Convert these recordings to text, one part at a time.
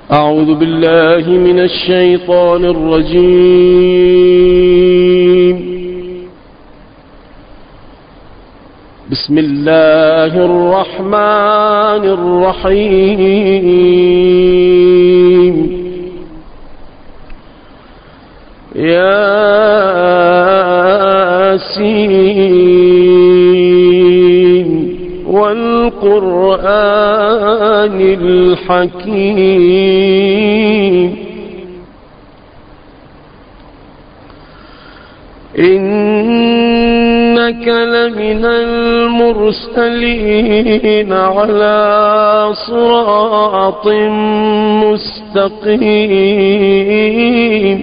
أعوذ بالله من الشيطان الرجيم. بسم الله الرحمن الرحيم. ياسين والقرآن الحكيم. إنك لمن المرسلين على صراط مستقيم.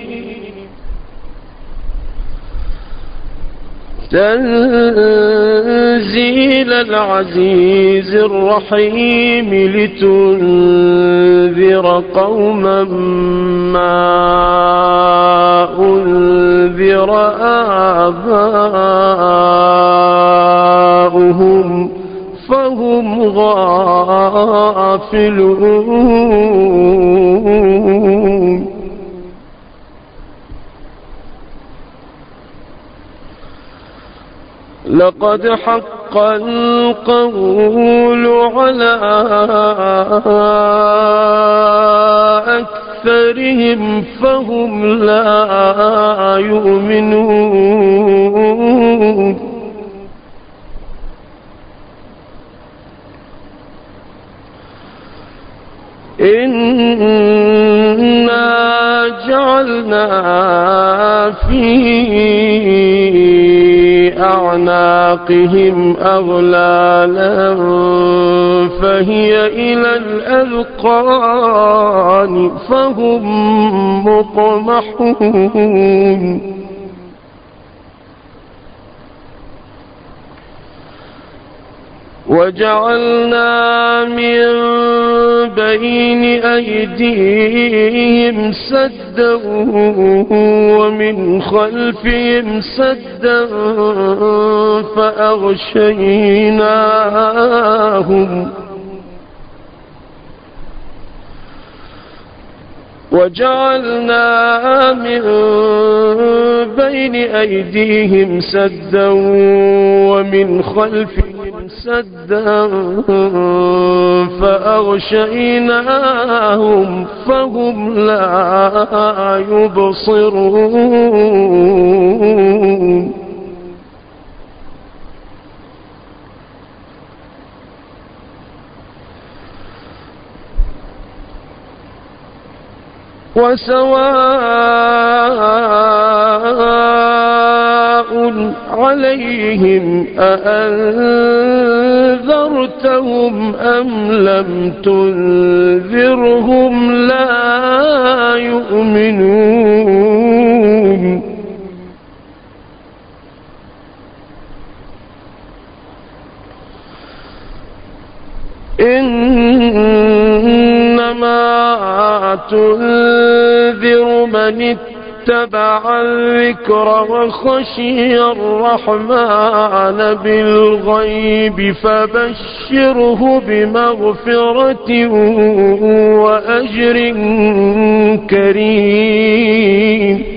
تنزيل العزيز الرحيم لتنذر قوما ما أنذر آباؤهم فهم غافلون. لقد حق القول على أكثرهم فهم لا يؤمنون. إنا جعلنا في أعناقهم أغلالا فهي إلى الأذقان فهم مقمحون. وجعلنا من بين أيديهم سدا ومن خلفهم سدا فأغشيناهم وجعلنا من بين أيديهم سدا ومن خلفهم سدا فأغشيناهم فهم لا يبصرون. وسواء عليهم أأنذرتهم أم لم تنذرهم لا يؤمنون. إنما تنذر من اتبع الذكر وخشي الرحمن بالغيب فبشره بمغفرة وأجر كريم.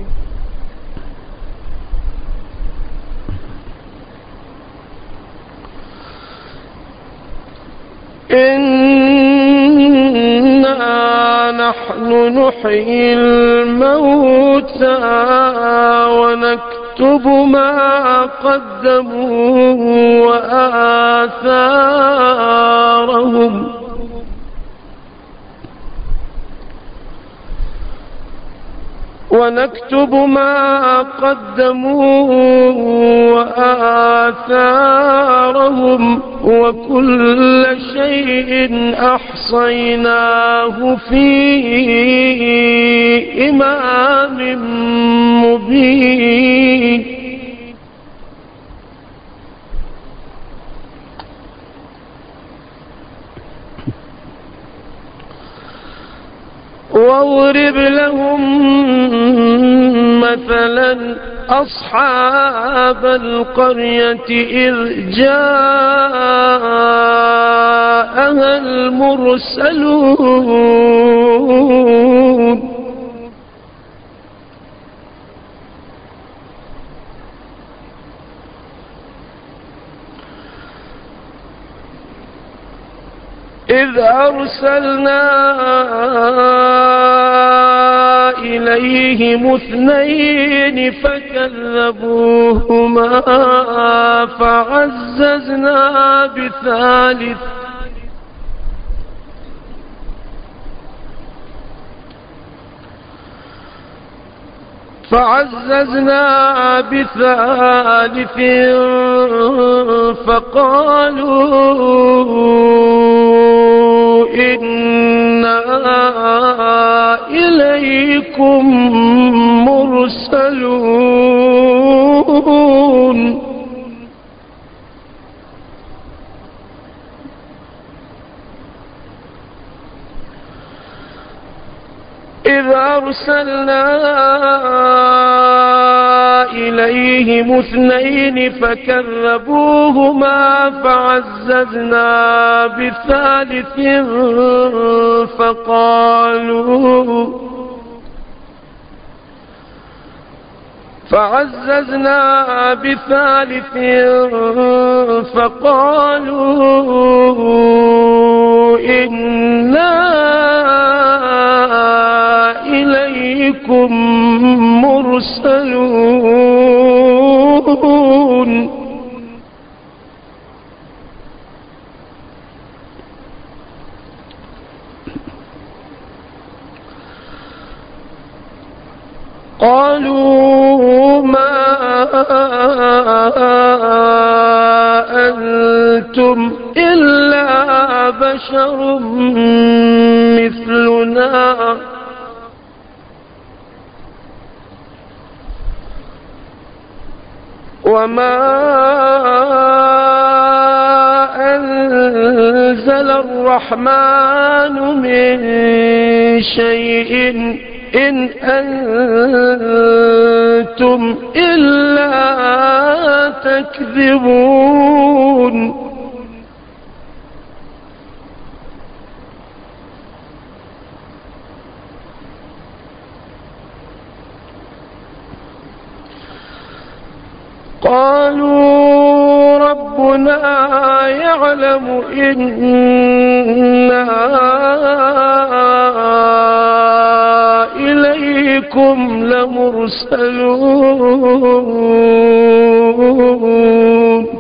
إنا نحن نحيي الموتى ونكتب ما قدموا وآثارهم وكل شيء أحصيناه في إمام مبين. واضرب لهم مثلا أصحاب القرية إذ جاءت أيها المرسلون إذ أرسلنا إليهم اثنين فكذبوهما فعززنا بثالث فقالوا إنا إليكم مرسلون إذ أرسلنا إليهم اثنين فكذبوهما فعززنا بثالث فقالوا إنا إليكم مرسلون قالوا ما أنتم إلا بشر مثلنا وما أنزل الرحمن من شيء إن أنتم إلا تكذبون قالوا ربنا يعلم إنا إليكم لمرسلون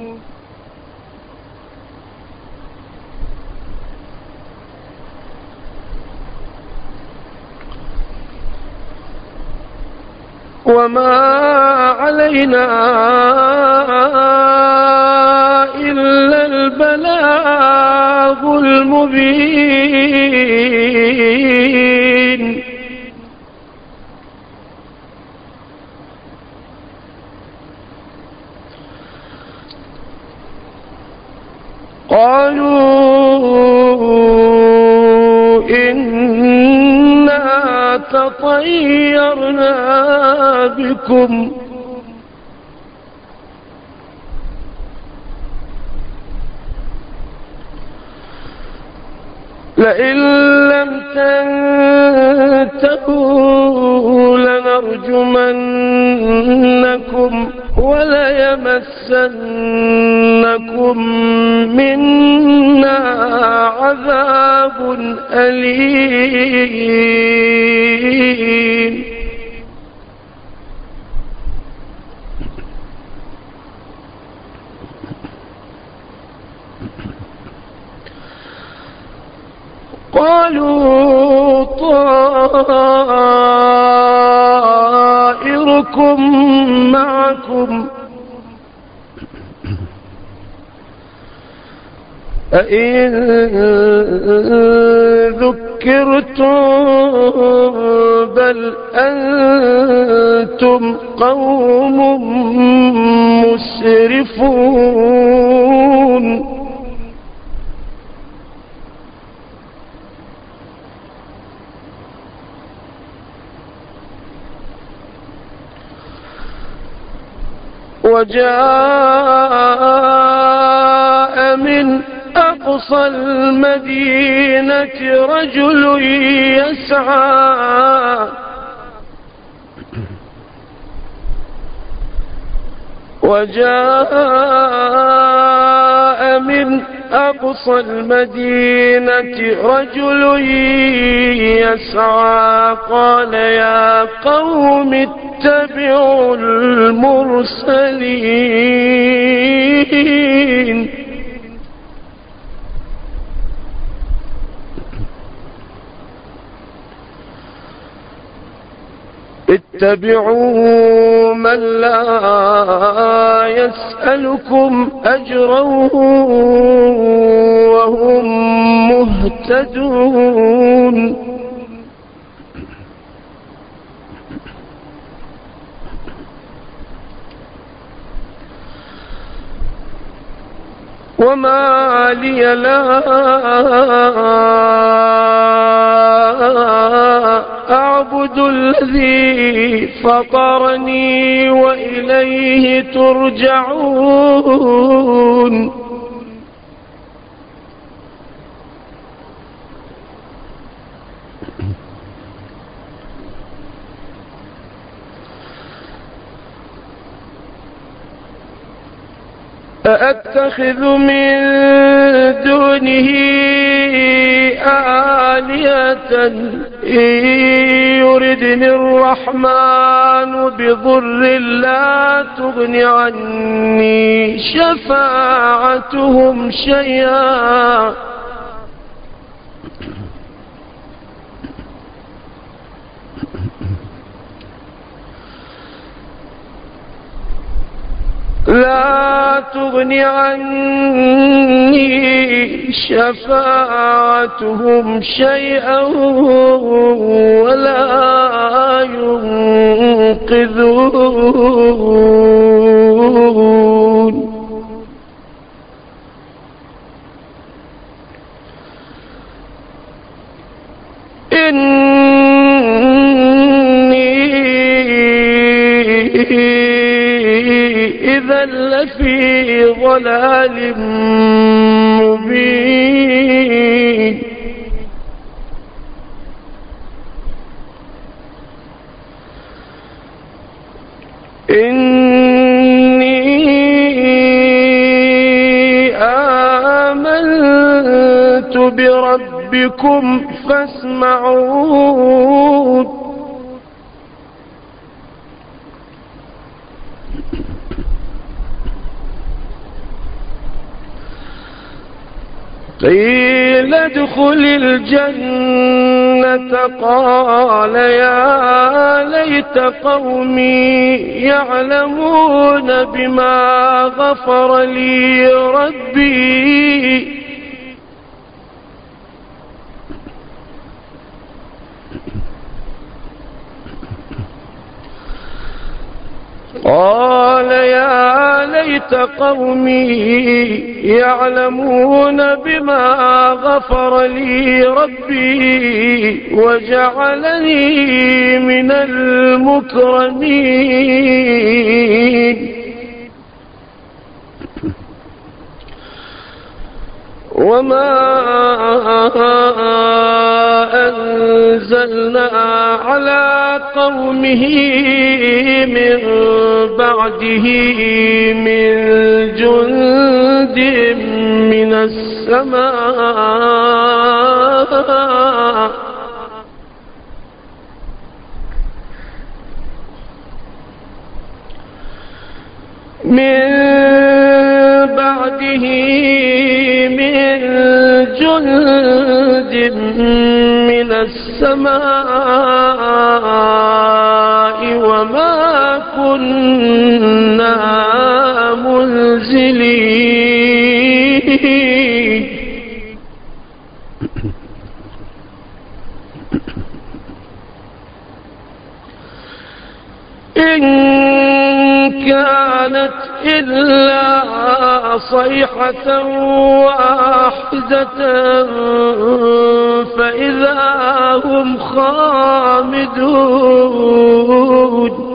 وما علينا إلا البلاغ المبين قالوا إنا تطيرنا بكم لئن لم تنتهوا لنرجمنكم وليمسنكم منا عذاب أليم قالوا طائركم معكم أئن ذكرتم بل أنتم قوم مسرفون وجاء من أقصى أقصى المدينة رجل يسعى وجاء من أقصى المدينة رجل يسعى قال يا قوم اتبعوا المرسلين اتبعوا من لا يسألكم أجرا وهم مهتدون وما لي لا أعبد الذي فطرني وإليه ترجعون أأتخذ من دونه آلهة إن يردني الرحمن بضر لا تغن عني شفاعتهم شيئا لا تغن عني شفاعتهم شيئا ولا ينقذون إذا لفي ضلال مبين إني آمنت بربكم فاسمعون قيل ادخل الجنة قال يا ليت قومي يعلمون بما غفر لي ربي قال يا ليت قومي يعلمون بما غفر لي ربي وجعلني من المكرمين وما أنزلنا على قومه من بعده من جند من السماء من بعده من جند من السماء وما كنا منزلين إن كانت إلا صيحة واحدة فإذا هم خامدون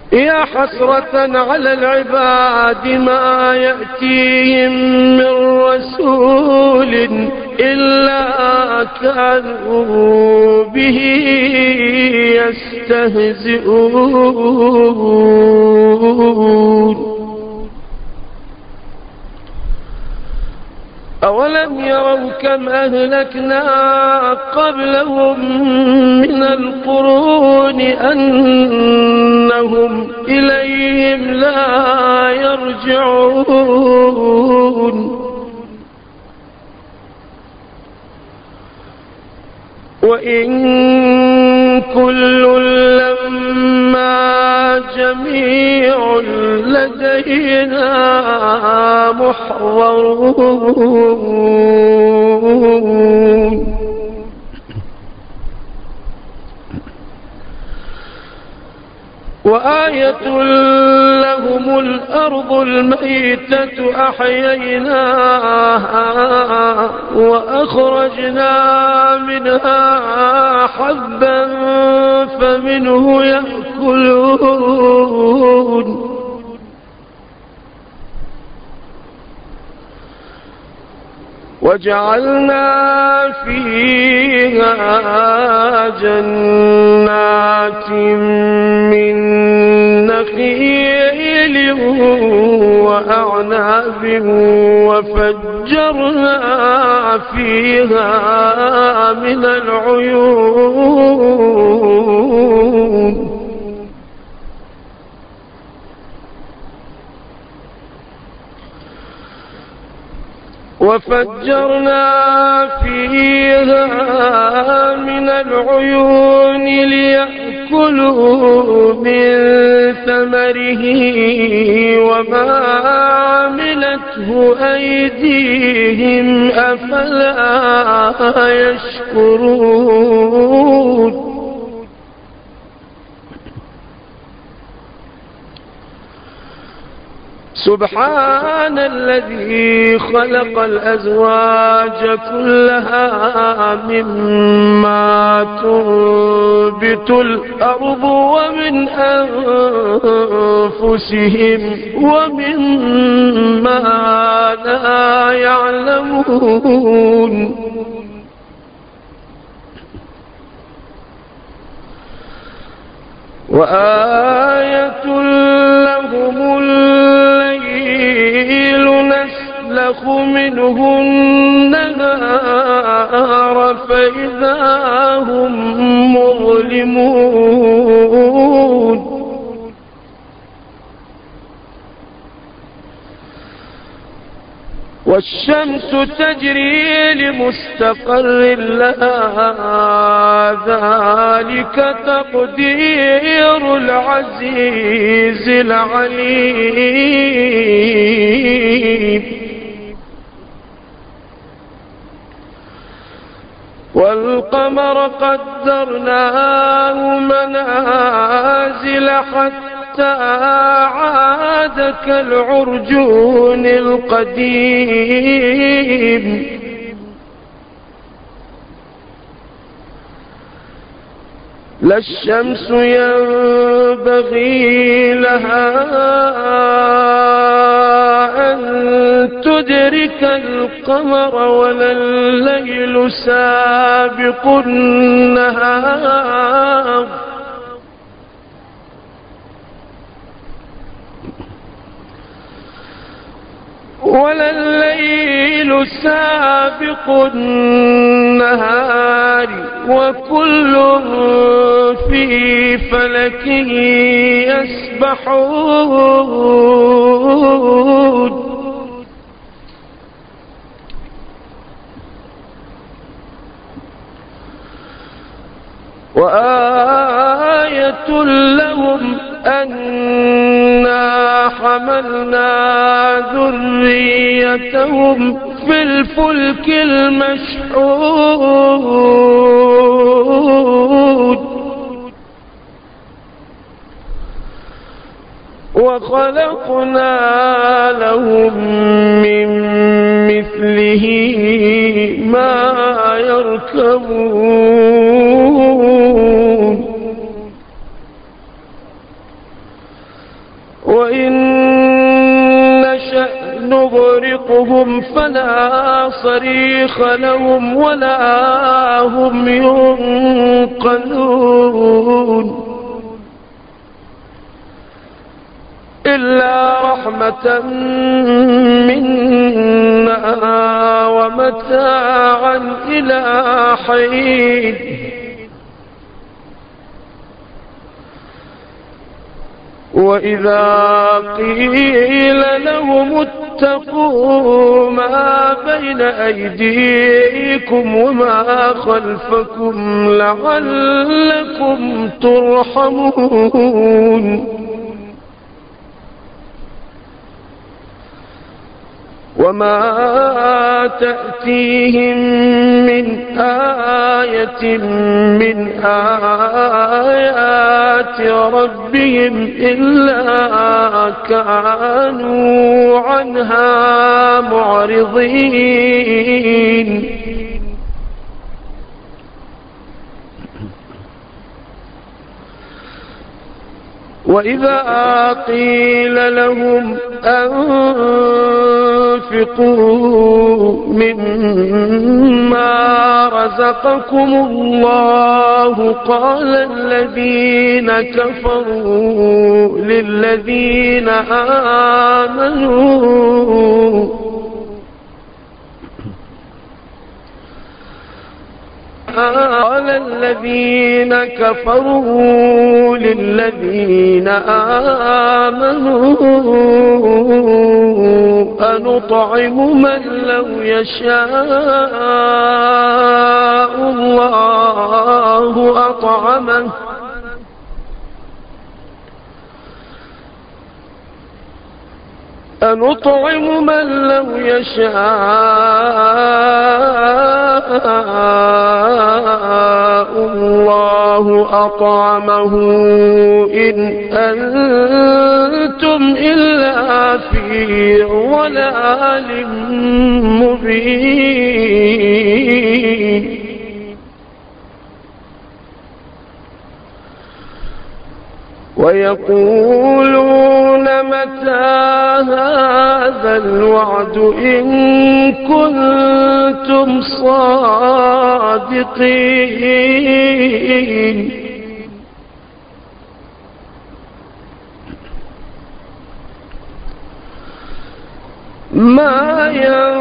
يا حسرة على العباد ما يأتيهم من رسول إلا كانوا به يستهزئون أولم يروا كم أهلكنا قبلهم من القرون أنهم إليهم لا يرجعون وإن كل لما جميع لدينا محضرون وآية لهم الأرض الميتة أحييناها وأخرجنا منها حبا فمنه يأكلون وجعلنا فيها جنات من نخيل وأعناب وفجرنا فيها من العيون ليأكلوا من ثمره وما عملته أيديهم أفلا يشكرون سبحان الذي خلق الأزواج كلها مما تنبت الأرض ومن أنفسهم ومما لا يعلمون وآية لهم الليل نسلخ منه النهار فإذا هم مظلمون والشمس تجري لمستقر لها ذلك تقدير العزيز العليم والقمر قدرناه منازل حتى عاد كالعرجون القديم لا الشمس ينبغي لها أن تدرك القمر ولا الليل سابق النهار وكل في فلك يسبحون وآية لهم أنا حملنا ذريتهم في الفلك المشحون وخلقنا لهم من مثله ما يركبون وإن نشأ نغرقهم فلا صريخ لهم ولا هم ينقذون إلا رحمة منا ومتاعا إلى حين وإذا قيل لهم اتقوا ما بين أيديكم وما خلفكم لعلكم ترحمون وما تأتيهم من آية من آيات ربهم إلا كانوا عنها معرضين وإذا قيل لهم أنفقوا مما رزقكم الله قال الذين كفروا للذين آمنوا قال الذين كفروا للذين آمنوا أنطعم من لو يشاء الله أطعمه أنطعم من لو يشاء الله أطعمه إن أنتم إلا في ضلال مبين ويقولون متى هذا الوعد إن كنتم صادقين ما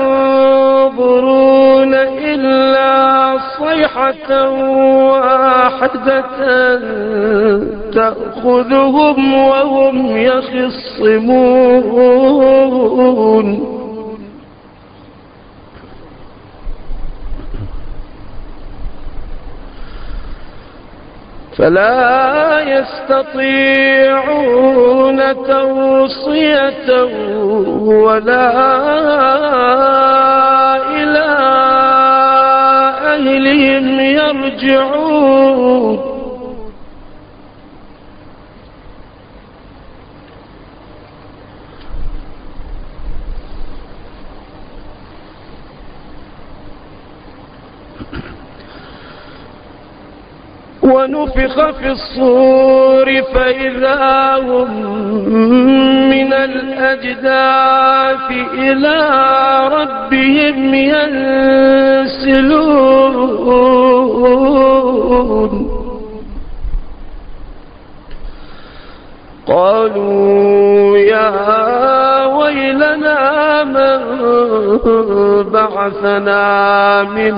ينظرون إلا صيحة واحدة تأخذهم وهم يخصمون فلا يستطيعون توصية ولا إلى أهلهم يرجعون ونفخ في الصور فإذا هم من الأجداث إلى ربهم ينسلون قالوا يا ويلنا من بعثنا من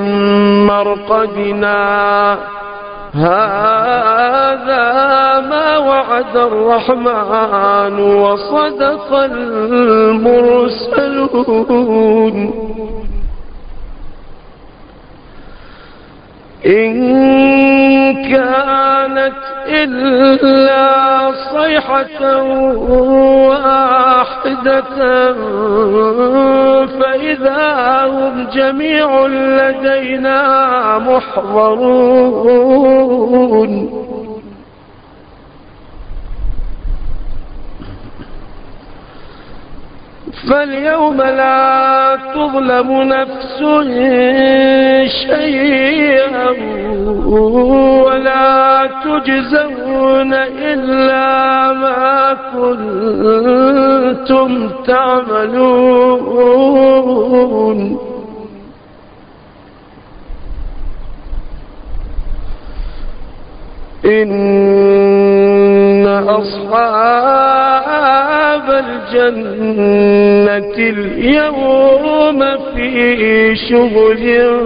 مرقدنا هذا ما وعد الرحمن وصدق المرسلون إن كانت إلا صيحة واحدة فإذا هم جميع لدينا محضرون فاليوم لا تظلم نفس شيئا ولا تجزون إلا ما كنتم تعملون إن أصحاب الجنة اليوم في شغل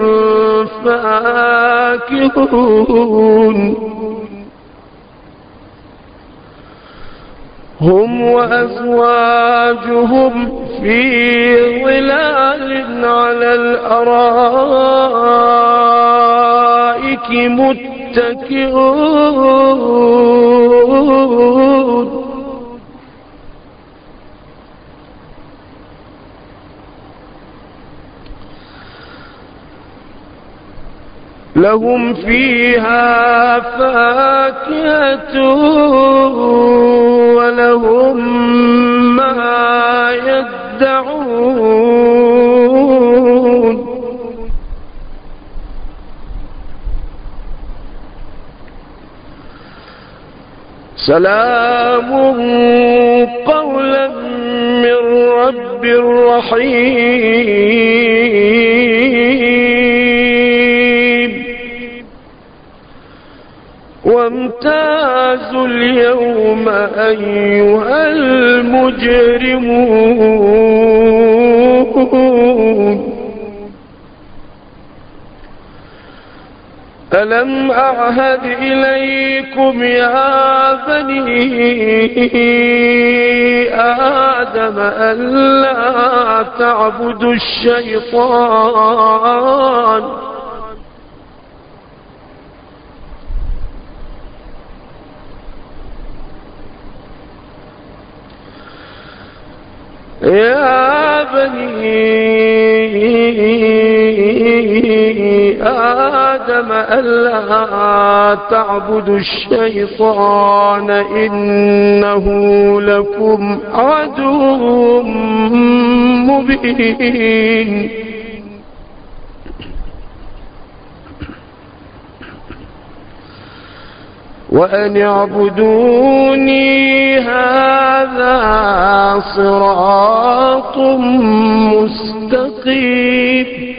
فاكهون هم وأزواجهم في ظلال على الأرائك متكئون لهم فيها فاكهة ولهم ما يدعون سلام قولا من رب رحيم وامتازوا اليوم أيها المجرمون ألم أعهد إليكم يا بني آدم ألا تعبدوا الشيطان يا بني آدم ألا تعبدوا الشيطان إنه لكم عدو مبين وأن اعبدوني هذا صراط مستقيم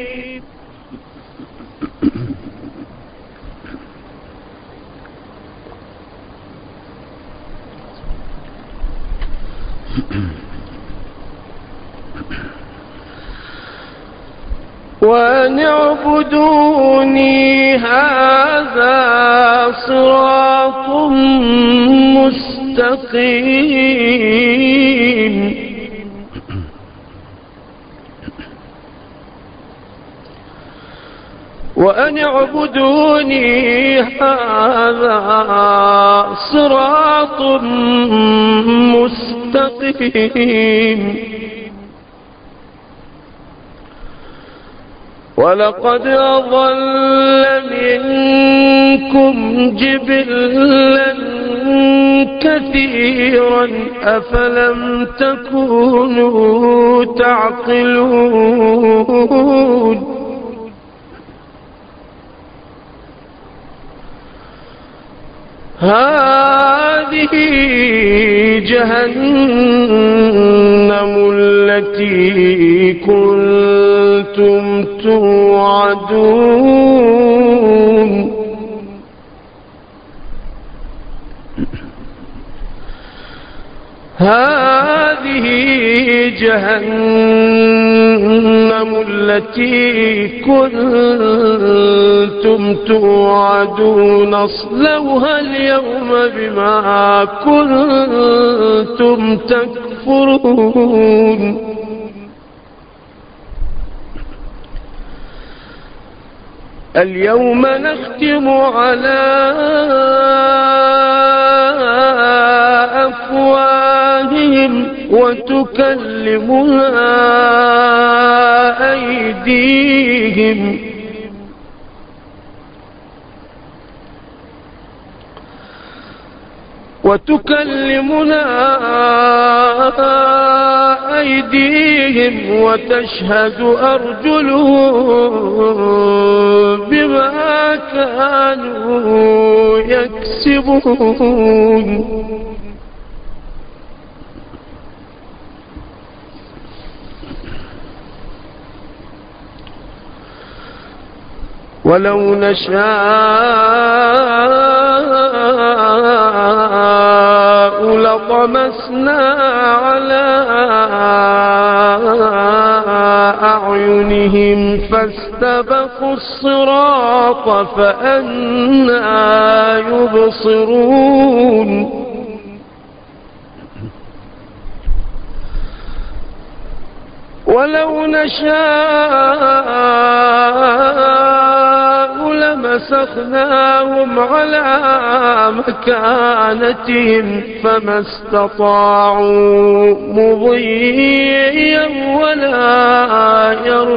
وأن اعبدوني هذا صراط مستقيم وأن اعبدوني هذا صراط مستقيم ولقد أضل منكم جبلا كثيرا أفلم تكونوا تعقلون هذه جهنم التي كنتم توعدون هذه جهنم التي كنتم توعدون اصلوها اليوم بما كنتم تكفرون اليوم نختم على أفواههم وتكلمنا أيديهم وتكلمنا أيديهم وتشهد أرجلهم بما كانوا يكسبون ولو نشاء لطمسنا على أعينهم فاستبقوا الصراط فأنى يبصرون ولو نشاء لمسخناهم على مكانتهم فما استطاعوا مضيا ولا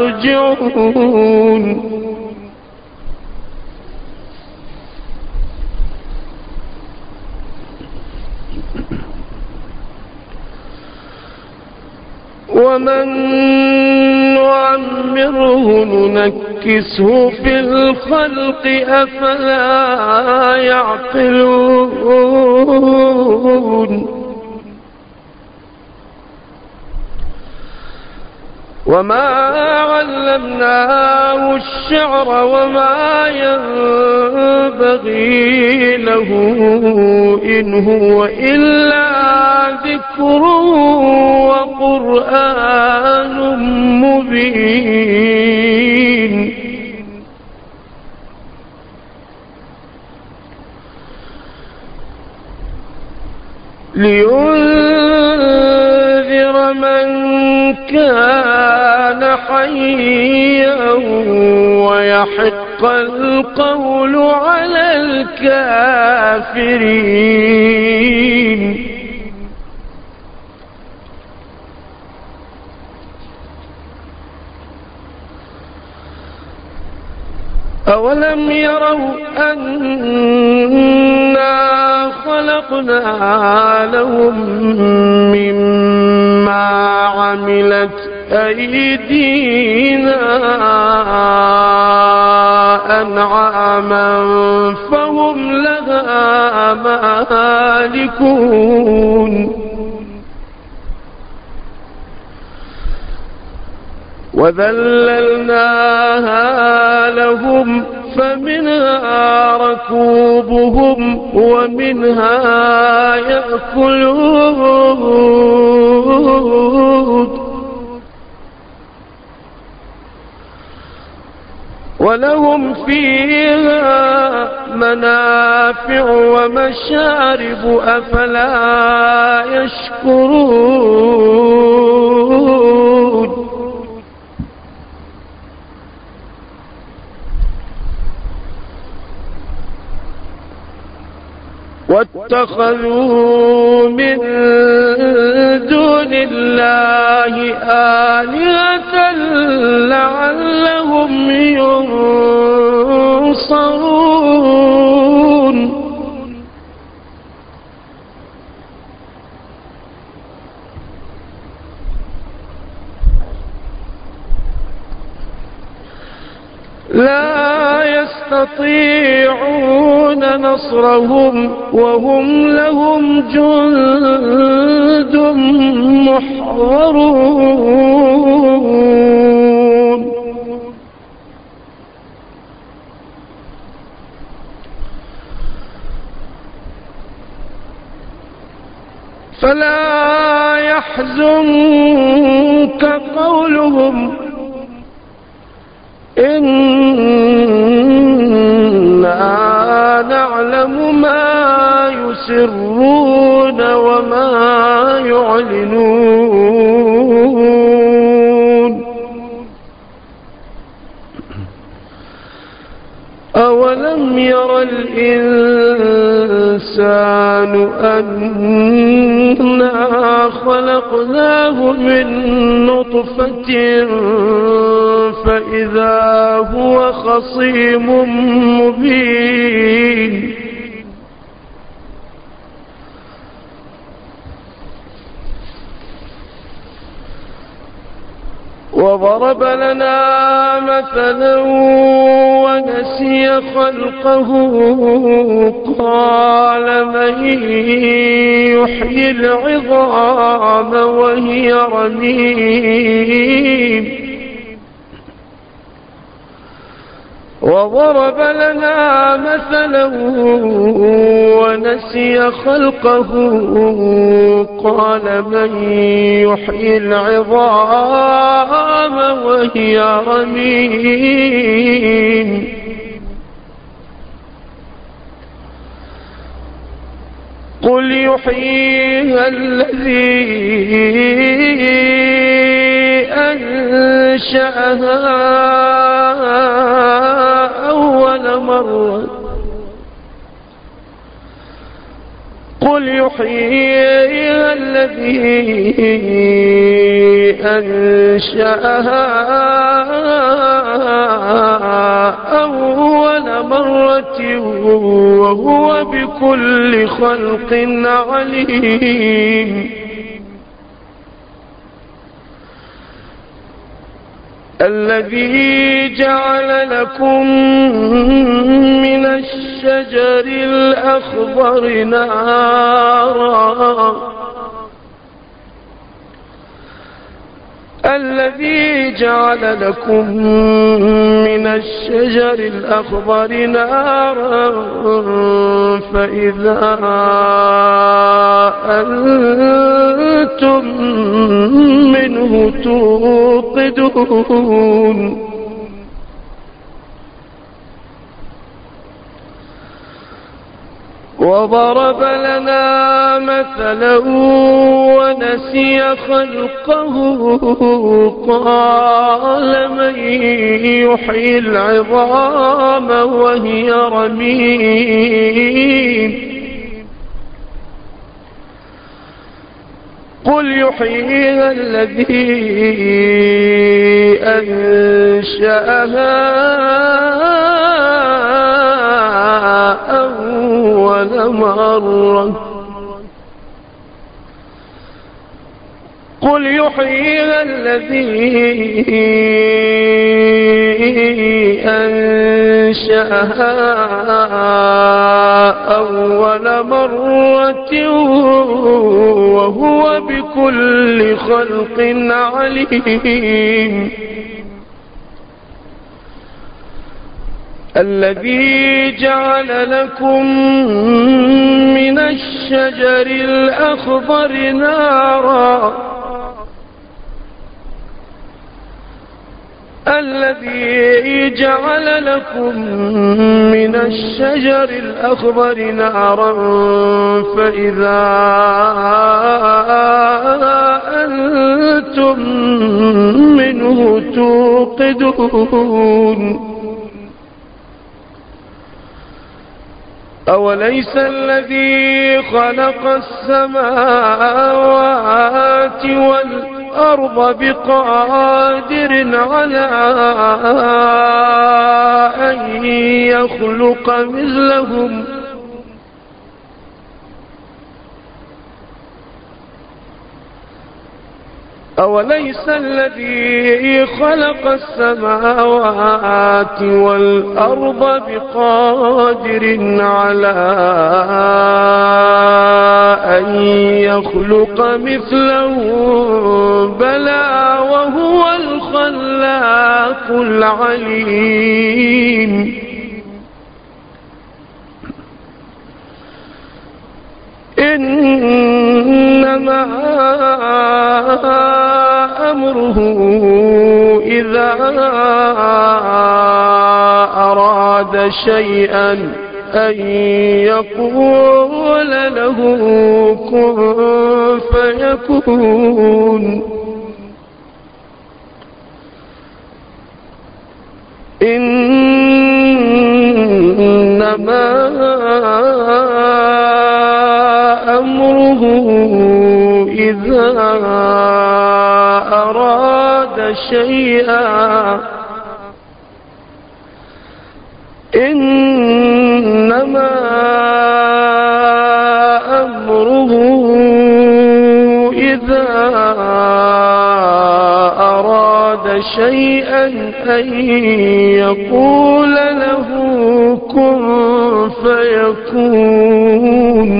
يرجعون ومن نعمره ننكسه في الخلق أفلا يعقلون وما علمناه الشعر وما ينبغي له إن هو إلا ذكر وقرآن مبين لينذر من كان حيا ويحق القول على الكافرين أولم يروا أنا خلقنا لهم مما عملت أيدينا أنعاما فهم لها مالكون وذللناها لهم فمنها ركوبهم ومنها يأكلون ولهم فيها منافع ومشارب أفلا يشكرون واتخذوا من دون الله آلهة لعلهم ينصرون لا يستطيعون نصرهم وهم لهم جند محضرون فلا يحزنك قولهم إنا نعلم ما يسرون وما يعلنون أولم ير الإنسان أنا خلقناه من نطفة فإذا هو خصيم مبين وضرب لنا مثلا ونسي خلقه قال من يحيي العظام وهي رميم وضرب لنا مثلا ونسي خلقه قال من يحيي العظام وهي رميم قل يحييها الذي أنشأها أول مرة قل يحييها الذي أنشأها أول مرة وهو بكل خلق عليم الذي جعل لكم من الشجر الأخضر نارا الذي جعل لكم من الشجر الأخضر نارا فإذا أنتم منه توقدون وضرب لنا مثلا ونسي خلقه قال من يحيي العظام وهي رميم قل يحييها الذي أنشأها أول مرة قل يحييها الذي أنشأها أول مرة وهو بكل خلق عليم الذي جعل لكم من الشجر الأخضر نارا الذي جعل لكم من الشجر الأخضر نارا فإذا أنتم منه توقدون أوليس الذي خلق السماوات والأرض بقادر على أن يخلق مثلهم أوليس الذي خلق السماوات والأرض بقادر على أن يخلق مثلهم بلى وهو الخلاق العليم إنما أمره إذا أراد شيئا أن يقول له كن فيكون إنما أمره إذا أراد شيئا إنما أمره إذا أراد شيئا أن يقول له كن فيكون.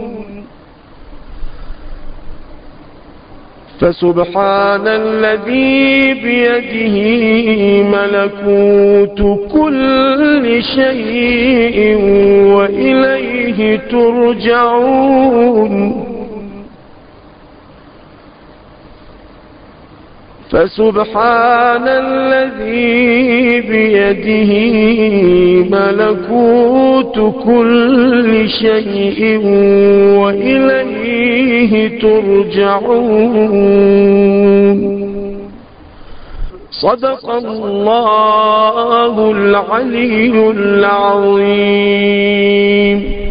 فسبحان الذي بيده ملكوت كل شيء وإليه ترجعون. فسبحان الذي بيده ملكوت كل شيء وإليه ترجعون. صدق الله العلي العظيم.